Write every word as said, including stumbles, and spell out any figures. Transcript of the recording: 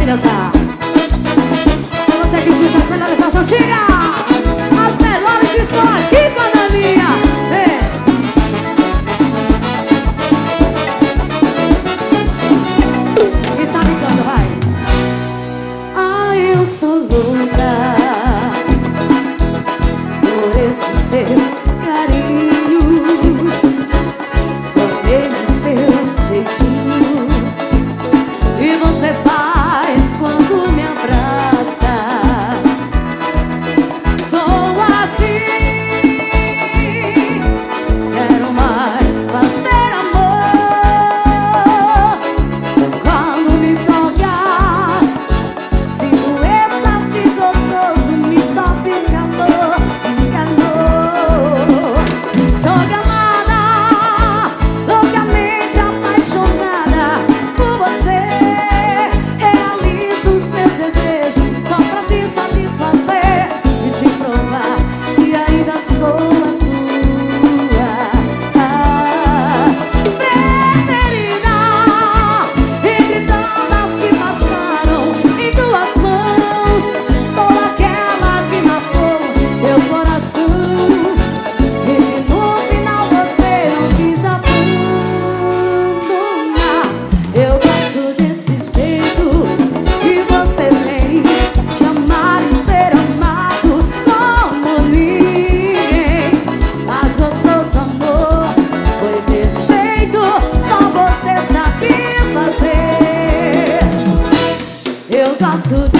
assim dançar. É você que puxa as melhores das antigas. As melhores estão aqui, bananinha. É. E sabe quando vai? Ai, eu sou louca por esses seus carinhos, por seu jeitinho. E você faz quando me abraça. Sou assim, quero mais fazer amor. Quando me tocas, sinto êxtase gostoso, me sobe calor, calor. Sou gamada, loucamente apaixonada por você. Realizo os meus desejos só pra te satisfazer e te provar que ainda sou a tua ah, preferida. Entre tantas que passaram em tuas mãos, sou aquela que marcou teu coração e que no final você não quis abandonar. Eu gosto desse jeito que você tem de amar e ser amado como ninguém. Mas gostoso amor, pois desse jeito só você sabe fazer. Eu gosto